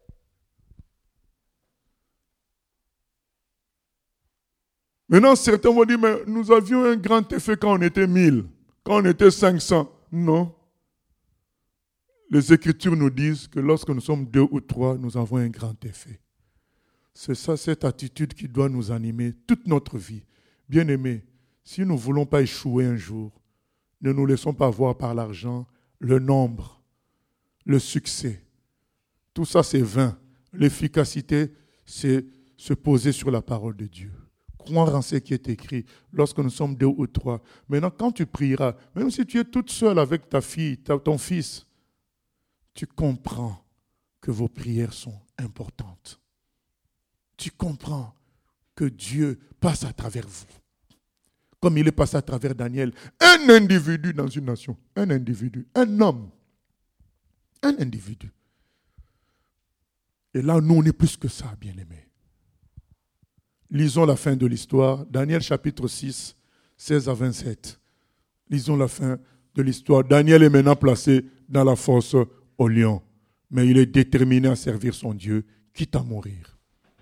Maintenant, certains vont dire, mais nous avions un grand effet quand on était 1000, quand on était 500. Non. Les Écritures nous disent que lorsque nous sommes 2 ou 3, nous avons un grand effet. C'est ça, cette attitude qui doit nous animer toute notre vie. Bien-aimés, si nous ne voulons pas échouer un jour, ne nous laissons pas voir par l'argent, le nombre, le succès. Tout ça, c'est vain. L'efficacité, c'est se poser sur la parole de Dieu. Croire en ce qui est écrit lorsque nous sommes 2 ou 3. Maintenant, quand tu prieras, même si tu es toute seule avec ta fille, ton fils, tu comprends que vos prières sont importantes. Tu comprends que Dieu passe à travers vous. Comme il est passé à travers Daniel. Un individu dans une nation. Un individu. Un homme. Un individu. Et là, nous, on est plus que ça, bien-aimés. Lisons la fin de l'histoire. Daniel chapitre 6, 16 à 27. Lisons la fin de l'histoire. Daniel est maintenant placé dans la fosse au lion. Mais il est déterminé à servir son Dieu, quitte à mourir.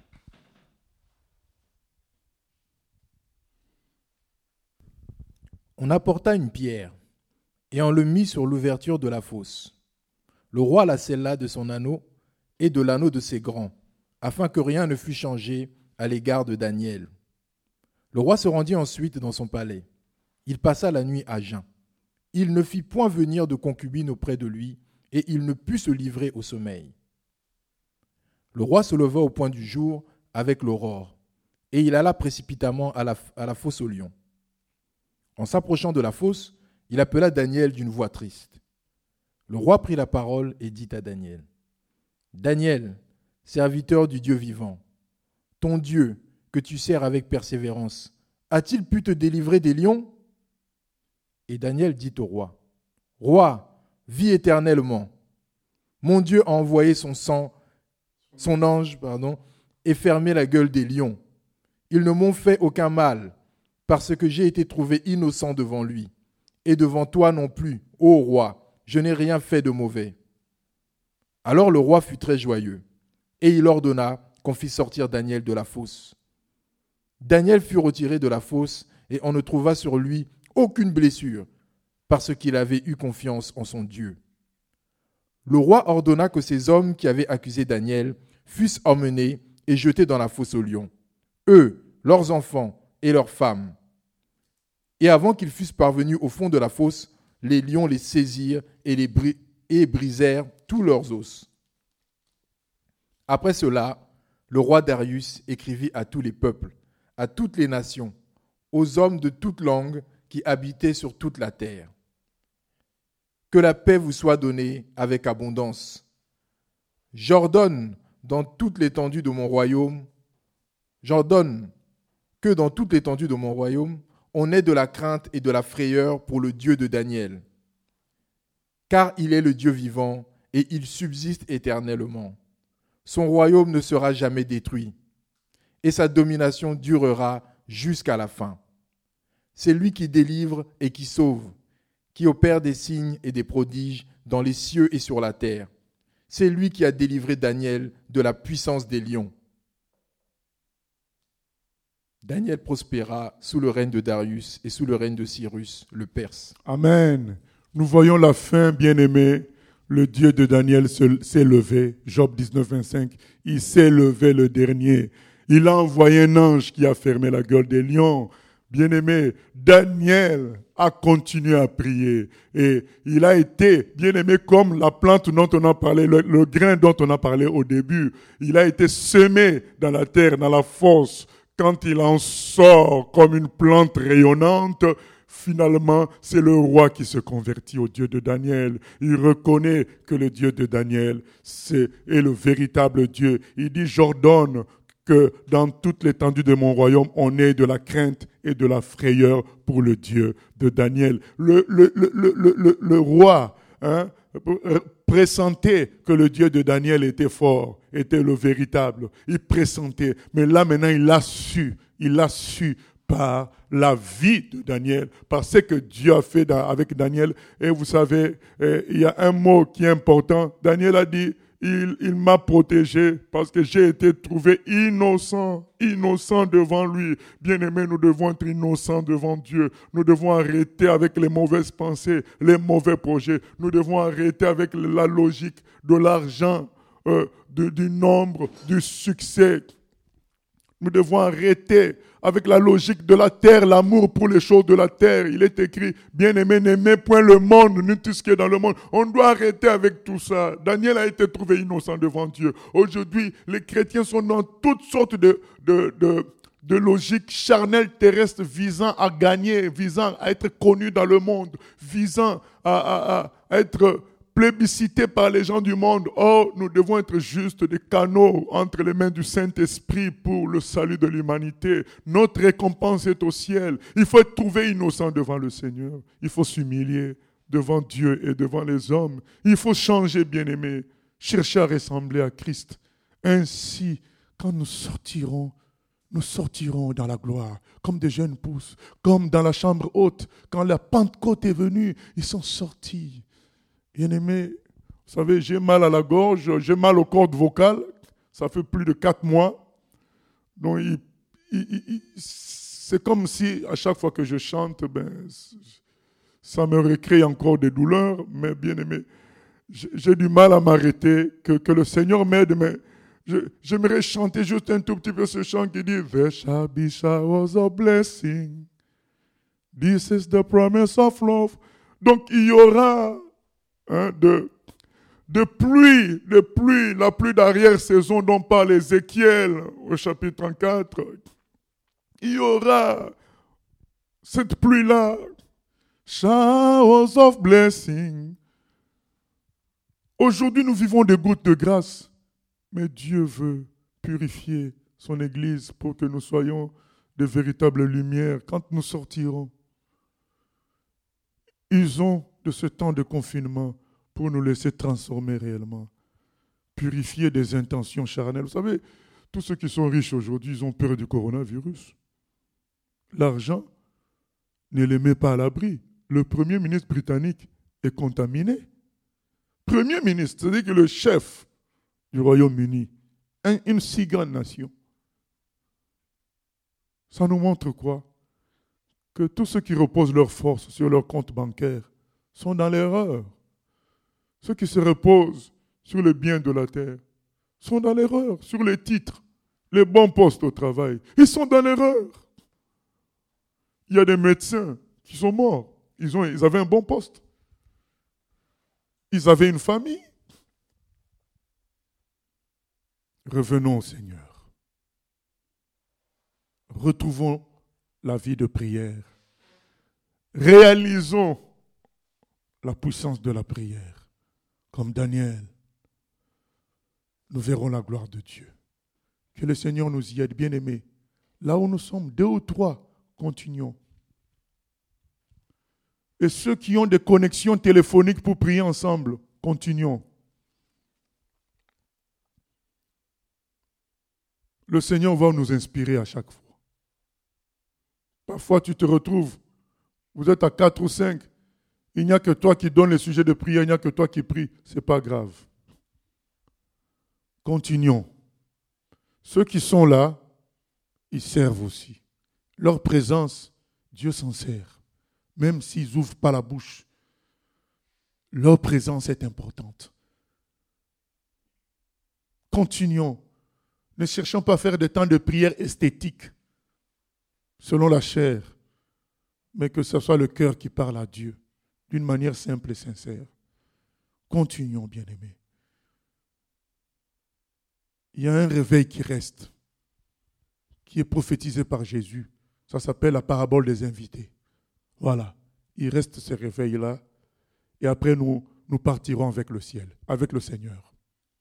On apporta une pierre, et on le mit sur l'ouverture de la fosse. Le roi la scella de son anneau et de l'anneau de ses grands, afin que rien ne fût changé à l'égard de Daniel. Le roi se rendit ensuite dans son palais. Il passa la nuit à jeun. Il ne fit point venir de concubine auprès de lui, et il ne put se livrer au sommeil. Le roi se leva au point du jour avec l'aurore, et il alla précipitamment à la fosse aux lions. En s'approchant de la fosse, il appela Daniel d'une voix triste. Le roi prit la parole et dit à Daniel, « Daniel, serviteur du Dieu vivant, ton Dieu, que tu sers avec persévérance, a-t-il pu te délivrer des lions ?» Et Daniel dit au roi, « Roi, vis éternellement. Mon Dieu a envoyé son ange, et fermé la gueule des lions. Ils ne m'ont fait aucun mal, parce que j'ai été trouvé innocent devant lui. Et devant toi non plus, ô roi, je n'ai rien fait de mauvais. » Alors le roi fut très joyeux, et il ordonna qu'on fît sortir Daniel de la fosse. Daniel fut retiré de la fosse, et on ne trouva sur lui aucune blessure, parce qu'il avait eu confiance en son Dieu. Le roi ordonna que ces hommes qui avaient accusé Daniel fussent emmenés et jetés dans la fosse aux lions, eux, leurs enfants et leurs femmes. Et avant qu'ils fussent parvenus au fond de la fosse, les lions les saisirent et brisèrent tous leurs os. Après cela, le roi Darius écrivit à tous les peuples, à toutes les nations, aux hommes de toute langue qui habitaient sur toute la terre. Que la paix vous soit donnée avec abondance. J'ordonne que dans toute l'étendue de mon royaume, on ait de la crainte et de la frayeur pour le Dieu de Daniel. Car il est le Dieu vivant et il subsiste éternellement. Son royaume ne sera jamais détruit et sa domination durera jusqu'à la fin. C'est lui qui délivre et qui sauve, qui opère des signes et des prodiges dans les cieux et sur la terre. C'est lui qui a délivré Daniel de la puissance des lions. Daniel prospéra sous le règne de Darius et sous le règne de Cyrus, le Perse.
Amen. Nous voyons la fin, bien-aimés. Le Dieu de Daniel s'est levé. Job 19, 25. Il s'est levé le dernier. Il a envoyé un ange qui a fermé la gueule des lions. Bien-aimé, Daniel a continué à prier et il a été, bien-aimé, comme la plante dont on a parlé, le grain dont on a parlé au début. Il a été semé dans la terre, dans la fosse. Quand il en sort comme une plante rayonnante, finalement, c'est le roi qui se convertit au Dieu de Daniel. Il reconnaît que le Dieu de Daniel est le véritable Dieu. Il dit, j'ordonne que dans toute l'étendue de mon royaume, on ait de la crainte et de la frayeur pour le Dieu de Daniel. Le roi pressentait que le Dieu de Daniel était fort, était le véritable. Il pressentait. Mais là, maintenant, il l'a su par la vie de Daniel, par ce que Dieu a fait avec Daniel. Et vous savez, il y a un mot qui est important. Daniel a dit, il m'a protégé parce que j'ai été trouvé innocent devant lui. Bien-aimés, nous devons être innocents devant Dieu. Nous devons arrêter avec les mauvaises pensées, les mauvais projets. Nous devons arrêter avec la logique de l'argent, du nombre, du succès. Nous devons arrêter avec la logique de la terre, l'amour pour les choses de la terre. Il est écrit, bien-aimé, n'aimez point le monde, ni tout ce qui est dans le monde. On doit arrêter avec tout ça. Daniel a été trouvé innocent devant Dieu. Aujourd'hui, les chrétiens sont dans toutes sortes de logiques charnelles terrestres visant à gagner, visant à être connus dans le monde, visant à être plébiscité par les gens du monde. Or, nous devons être juste des canaux entre les mains du Saint-Esprit pour le salut de l'humanité. Notre récompense est au ciel. Il faut être trouvé innocent devant le Seigneur. Il faut s'humilier devant Dieu et devant les hommes. Il faut changer, bien-aimé. Chercher à ressembler à Christ. Ainsi, quand nous sortirons dans la gloire, comme des jeunes pousses, comme dans la chambre haute. Quand la Pentecôte est venue, ils sont sortis. Bien-aimés, vous savez, j'ai mal à la gorge, j'ai mal aux cordes vocales. Ça fait plus de 4 mois. Donc, c'est comme si, à chaque fois que je chante, ça me recrée encore des douleurs. Mais bien-aimé, j'ai du mal à m'arrêter. Que le Seigneur m'aide, mais j'aimerais chanter juste un tout petit peu ce chant qui dit There shall be showers of blessing. This is the promise of love. Donc il y aura de pluie, la pluie d'arrière-saison dont parle Ézéchiel au chapitre 34. Il y aura cette pluie-là. Showers of blessing. Aujourd'hui, nous vivons des gouttes de grâce. Mais Dieu veut purifier son Église pour que nous soyons de véritables lumières quand nous sortirons. Usons de ce temps de confinement pour nous laisser transformer réellement. Purifier des intentions charnelles. Vous savez, tous ceux qui sont riches aujourd'hui, ils ont peur du coronavirus. L'argent ne les met pas à l'abri. Le Premier ministre britannique est contaminé. Premier ministre, c'est-à-dire que le chef du Royaume-Uni, une si grande nation. Ça nous montre quoi? Que tous ceux qui reposent leur force sur leur compte bancaire sont dans l'erreur. Ceux qui se reposent sur les biens de la terre sont dans l'erreur. Sur les titres, les bons postes au travail, ils sont dans l'erreur. Il y a des médecins qui sont morts. Ils avaient un bon poste. Ils avaient une famille. Revenons au Seigneur. Retrouvons la vie de prière. Réalisons la puissance de la prière. Comme Daniel, nous verrons la gloire de Dieu. Que le Seigneur nous y aide, bien-aimés. Là où nous sommes, 2 ou 3, continuons. Et ceux qui ont des connexions téléphoniques pour prier ensemble, continuons. Le Seigneur va nous inspirer à chaque fois. Parfois, tu te retrouves, vous êtes à 4 ou 5, il n'y a que toi qui donne les sujets de prière, il n'y a que toi qui prie. Ce n'est pas grave. Continuons. Ceux qui sont là, ils servent aussi. Leur présence, Dieu s'en sert. Même s'ils n'ouvrent pas la bouche, leur présence est importante. Continuons. Ne cherchons pas à faire des temps de prière esthétiques, selon la chair, mais que ce soit le cœur qui parle à Dieu, d'une manière simple et sincère. Continuons, bien-aimés. Il y a un réveil qui reste, qui est prophétisé par Jésus. Ça s'appelle la parabole des invités. Voilà, il reste ce réveil-là, et après nous partirons avec le ciel, avec le Seigneur.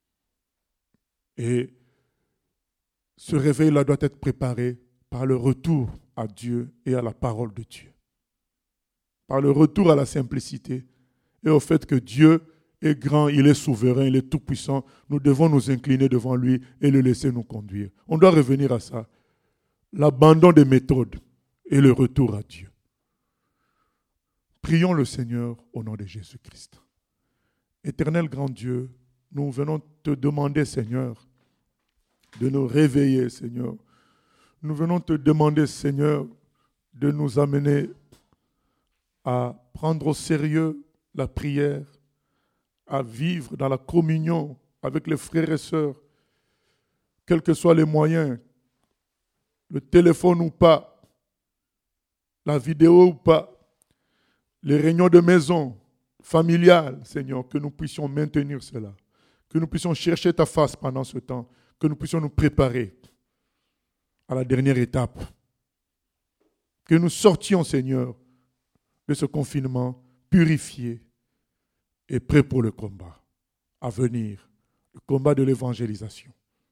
Et ce réveil-là doit être préparé par le retour à Dieu et à la parole de Dieu. Par le retour à la simplicité et au fait que Dieu est grand, il est souverain, il est tout-puissant. Nous devons nous incliner devant lui et le laisser nous conduire. On doit revenir à ça. L'abandon des méthodes et le retour à Dieu. Prions le Seigneur au nom de Jésus-Christ. Éternel grand Dieu, nous venons te demander, Seigneur, de nous réveiller, Seigneur. Nous venons te demander, Seigneur, de nous amener à prendre au sérieux la prière, à vivre dans la communion avec les frères et sœurs, quels que soient les moyens, le téléphone ou pas, la vidéo ou pas, les réunions de maison, familiales, Seigneur, que nous puissions maintenir cela, que nous puissions chercher ta face pendant ce temps, que nous puissions nous préparer à la dernière étape. Que nous sortions, Seigneur, de ce confinement purifiés et prêts pour le combat à venir, le combat de l'évangélisation,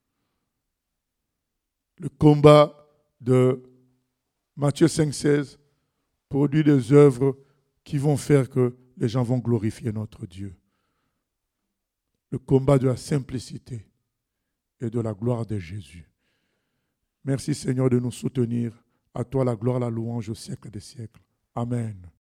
le combat de Matthieu 5,16 produit des œuvres qui vont faire que les gens vont glorifier notre Dieu. Le combat de la simplicité et de la gloire de Jésus. Merci Seigneur de nous soutenir. À toi la gloire, la louange au siècle des siècles. Amen.